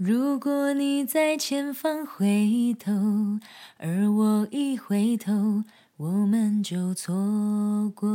如果你在前方回头，而我一回头，我们就错过。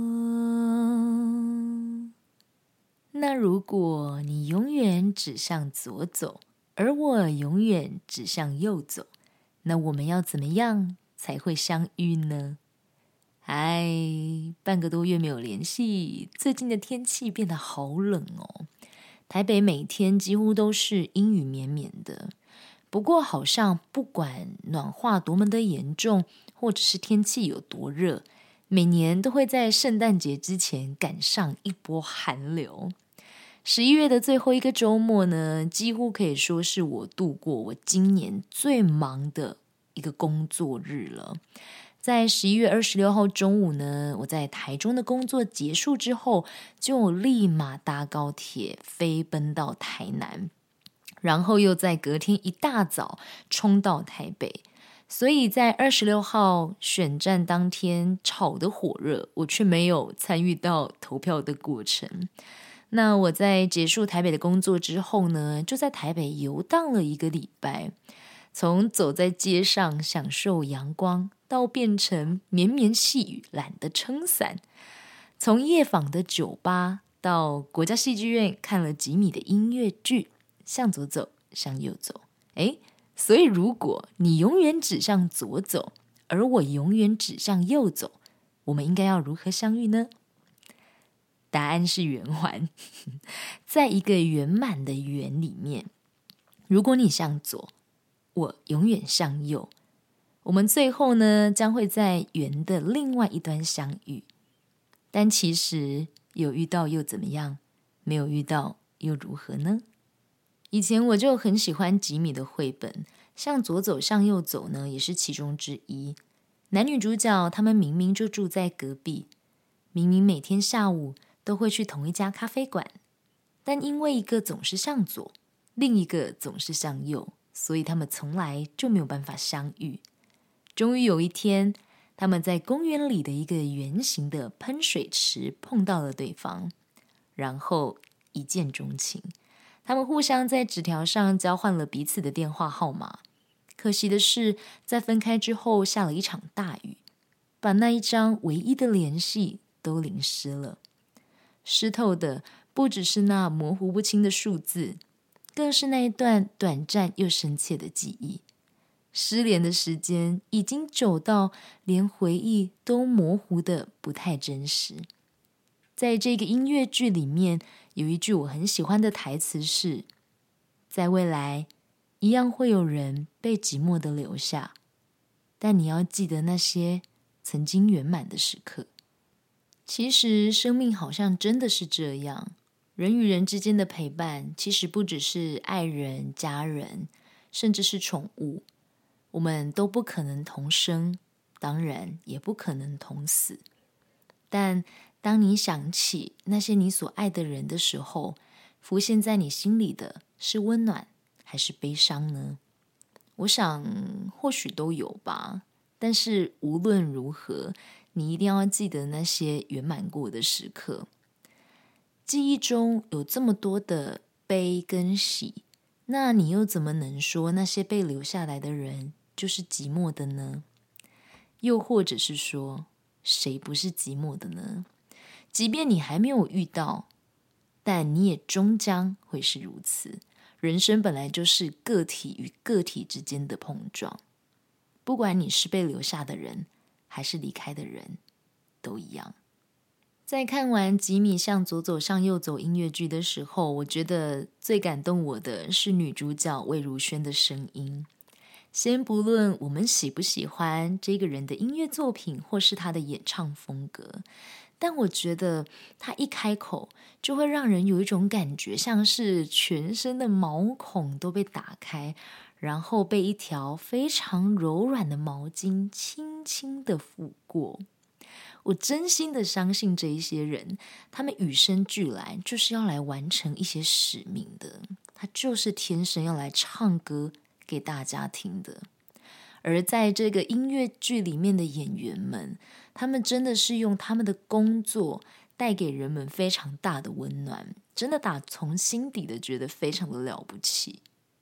那如果你永远只向左走，而我永远只向右走，那我们要怎么样才会相遇呢？嗨，半个多月没有联系，最近的天气变得好冷哦。台北每天几乎都是阴雨绵绵的，不过好像不管暖化多么的严重，或者是天气有多热，每年都会在圣诞节之前赶上一波寒流。11月的最后一个周末呢，几乎可以说是我度过我今年最忙的一个工作日了。在11月26号中午呢，我在台中的工作结束之后，就立马搭高铁飞奔到台南，然后又在隔天一大早冲到台北。所以在26号选战当天吵得火热，我却没有参与到投票的过程。那我在结束台北的工作之后呢，就在台北游荡了一个礼拜，从走在街上享受阳光，到变成绵绵细雨懒得撑伞，从夜访的酒吧到国家戏剧院看了几米的音乐剧，向左走，向右走。所以如果你永远只向左走，而我永远只向右走，我们应该要如何相遇呢？答案是圆环。在一个圆满的圆里面，如果你向左，我永远向右，我们最后呢将会在圆的另外一端相遇。但其实有遇到又怎么样？没有遇到又如何呢？以前我就很喜欢吉米的绘本，向左走向右走呢也是其中之一。男女主角他们明明就住在隔壁，明明每天下午都会去同一家咖啡馆，但因为一个总是向左，另一个总是向右，所以他们从来就没有办法相遇。终于有一天，他们在公园里的一个圆形的喷水池碰到了对方，然后一见钟情。他们互相在纸条上交换了彼此的电话号码。可惜的是，在分开之后下了一场大雨，把那一张唯一的联系都淋湿了。湿透的不只是那模糊不清的数字，更是那一段短暂又深切的记忆。失联的时间已经久到连回忆都模糊的不太真实。在这个音乐剧里面，有一句我很喜欢的台词是：在未来一样会有人被寂寞的留下，但你要记得那些曾经圆满的时刻。其实生命好像真的是这样，人与人之间的陪伴其实不只是爱人、家人，甚至是宠物。我们都不可能同生，当然也不可能同死。但当你想起那些你所爱的人的时候，浮现在你心里的是温暖还是悲伤呢？我想或许都有吧，但是无论如何，你一定要记得那些圆满过的时刻。记忆中有这么多的悲跟喜，那你又怎么能说那些被留下来的人就是寂寞的呢？又或者是说，谁不是寂寞的呢？即便你还没有遇到，但你也终将会是如此。人生本来就是个体与个体之间的碰撞，不管你是被留下的人，还是离开的人，都一样。在看完吉米向左走向右走音乐剧的时候，我觉得最感动我的是女主角魏如萱的声音。先不论我们喜不喜欢这个人的音乐作品或是他的演唱风格，但我觉得他一开口就会让人有一种感觉，像是全身的毛孔都被打开，然后被一条非常柔软的毛巾轻轻的抚过。我真心的相信这一些人，他们与生俱来就是要来完成一些使命的，他就是天生要来唱歌给大家听的。而在这个音乐剧里面的演员们，他们真的是用他们的工作带给人们非常大的温暖，真的打从心底的觉得非常的了不起。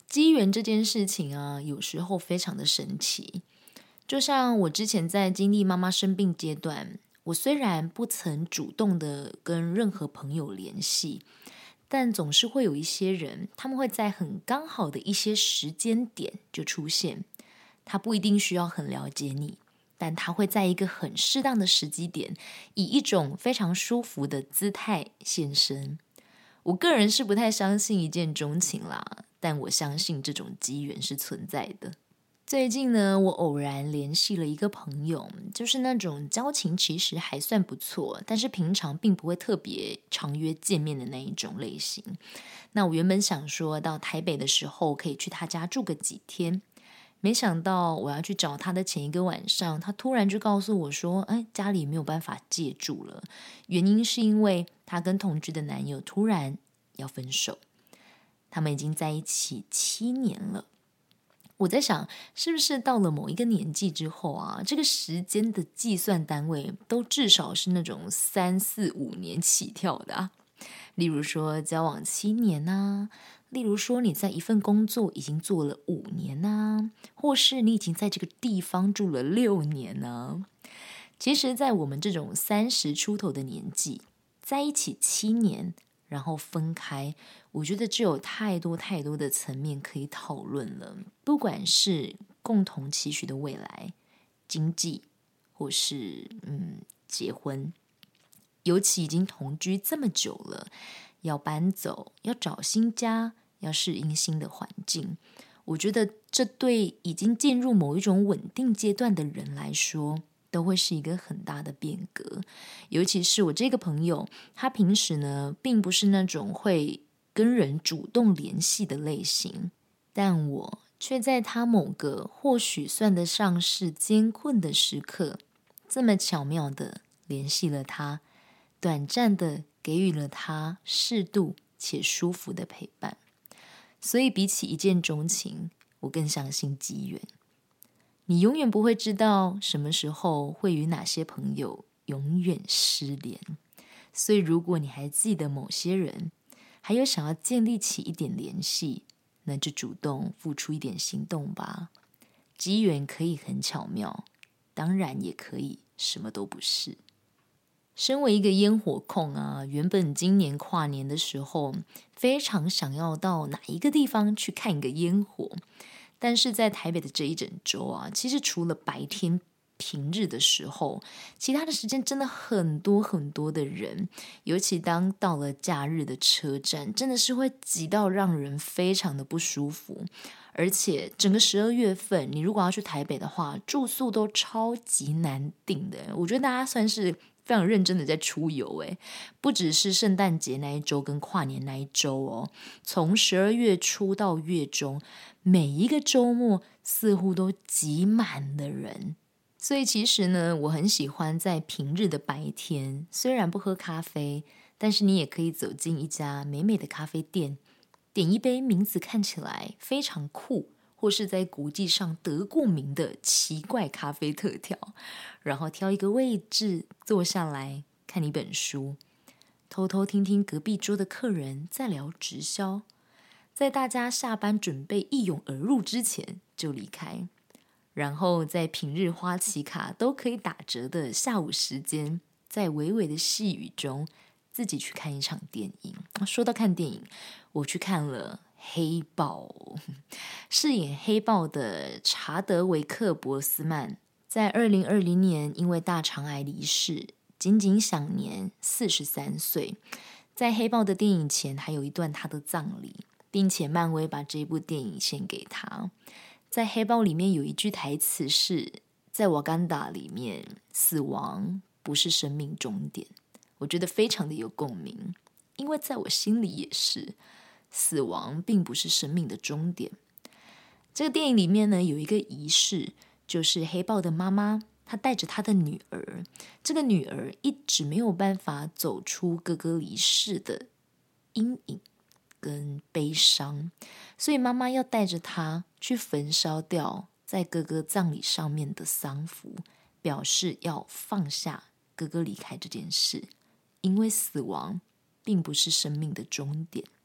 机缘这件事情啊，有时候非常的神奇。就像我之前在经历妈妈生病阶段，我虽然不曾主动的跟任何朋友联系，但总是会有一些人，他们会在很刚好的一些时间点就出现。他不一定需要很了解你，但他会在一个很适当的时机点，以一种非常舒服的姿态现身。我个人是不太相信一见钟情啦，但我相信这种机缘是存在的。最近呢，我偶然联系了一个朋友，就是那种交情其实还算不错，但是平常并不会特别常约见面的那一种类型。那我原本想说到台北的时候可以去他家住个几天，没想到我要去找他的前一个晚上，他突然就告诉我说，家里没有办法借住了，原因是因为他跟同居的男友突然要分手，他们已经在一起7年了。我在想，是不是到了某一个年纪之后啊，这个时间的计算单位都至少是那种3、4、5年起跳的啊？例如说交往7年啊，例如说你在一份工作已经做了5年啊，或是你已经在这个地方住了6年啊。其实在我们这种30出头的年纪，在一起7年然后分开，我觉得就有太多太多的层面可以讨论了，不管是共同期许的未来、经济，或是结婚，尤其已经同居这么久了，要搬走，要找新家，要适应新的环境，我觉得这对已经进入某一种稳定阶段的人来说，都会是一个很大的变革。尤其是我这个朋友，他平时呢并不是那种会跟人主动联系的类型，但我却在他某个或许算得上是艰困的时刻，这么巧妙的联系了他，短暂的给予了他适度且舒服的陪伴。所以比起一见钟情，我更相信机缘。你永远不会知道什么时候会与哪些朋友永远失联。所以如果你还记得某些人，还有想要建立起一点联系，那就主动付出一点行动吧。机缘可以很巧妙，当然也可以什么都不是。身为一个烟火控啊，原本今年跨年的时候，非常想要到哪一个地方去看一个烟火，但是在台北的这一整周啊，其实除了白天平日的时候，其他的时间真的很多很多的人，尤其当到了假日的车站，真的是会挤到让人非常的不舒服。而且整个12月份，你如果要去台北的话，住宿都超级难订的。我觉得大家算是非常认真的在出游诶，不只是圣诞节那一周跟跨年那一周哦，从12月初到月中，每一个周末似乎都挤满了人。所以其实呢，我很喜欢在平日的白天，虽然不喝咖啡，但是你也可以走进一家美美的咖啡店，点一杯名字看起来非常酷，或是在国际上得过名的奇怪咖啡特调，然后挑一个位置坐下来看一本书，偷偷听听隔壁桌的客人在聊直销，在大家下班准备一涌而入之前就离开，然后在平日花旗卡都可以打折的下午时间，在微微的细雨中自己去看一场电影。说到看电影，我去看了黑豹，饰演黑豹的查德维克·博斯曼在2020年因为大肠癌离世，仅仅享年43岁。在黑豹的电影前还有一段他的葬礼，并且漫威把这部电影献给他。在黑豹里面有一句台词是，在瓦干达里面，死亡不是生命终点。我觉得非常的有共鸣，因为在我心里也是，死亡并不是生命的终点。这个电影里面呢，有一个仪式，就是黑豹的妈妈，她带着她的女儿，这个女儿一直没有办法走出哥哥离世的阴影跟悲伤，所以妈妈要带着她去焚烧掉在哥哥葬礼上面的丧服，表示要放下哥哥离开这件事，因为死亡并不是生命的终点。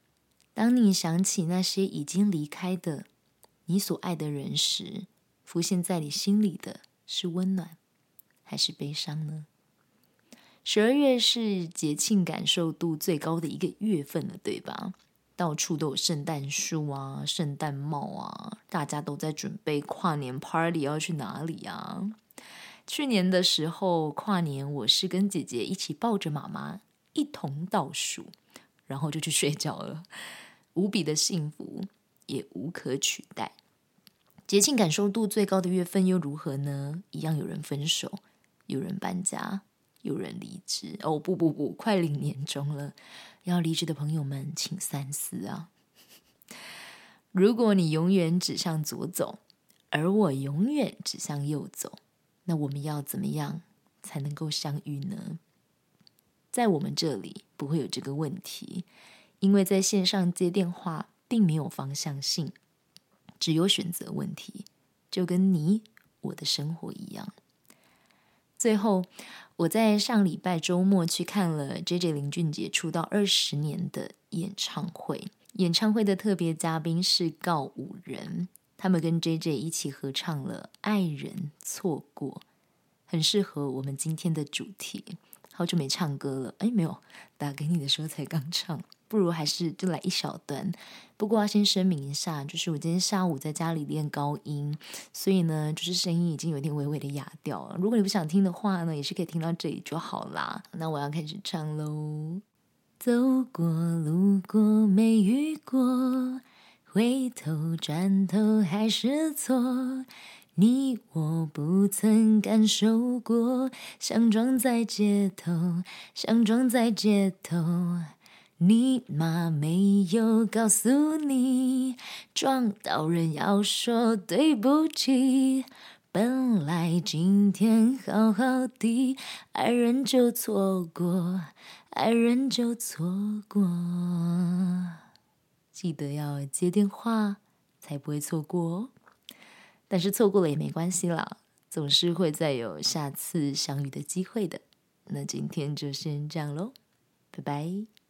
当你想起那些已经离开的你所爱的人时，浮现在你心里的是温暖还是悲伤呢？12月是节庆感受度最高的一个月份了，对吧？到处都有圣诞树啊、圣诞帽啊，大家都在准备跨年 party 要去哪里啊？去年的时候跨年，我是跟姐姐一起抱着妈妈一同倒数，然后就去睡觉了，无比的幸福，也无可取代。节庆感受度最高的月份又如何呢？一样有人分手，有人搬家，有人离职。哦，不，快领年终了，要离职的朋友们请三思啊！如果你永远只向左走，而我永远只向右走，那我们要怎么样才能够相遇呢？在我们这里不会有这个问题，因为在线上接电话并没有方向性，只有选择问题，就跟你我的生活一样。最后，我在上礼拜周末去看了 JJ 林俊杰出道20年的演唱会。演唱会的特别嘉宾是告五人，他们跟 JJ 一起合唱了《爱人错过》，很适合我们今天的主题。好久没唱歌了，没有，打给你的时候才刚唱，不如还是就来一小段。不过要先声明一下，就是我今天下午在家里练高音，所以呢，就是声音已经有点微微的哑掉了。如果你不想听的话呢，也是可以听到这里就好啦。那我要开始唱喽。走过路过没遇过，回头转头还是错，你我不曾感受过，想撞在街头，想撞在街头，你妈没有告诉你，撞到人要说对不起，本来今天好好的，爱人就错过，爱人就错过。记得要接电话，才不会错过哦。但是错过了也没关系啦，总是会再有下次相遇的机会的。那今天就先这样咯，拜拜。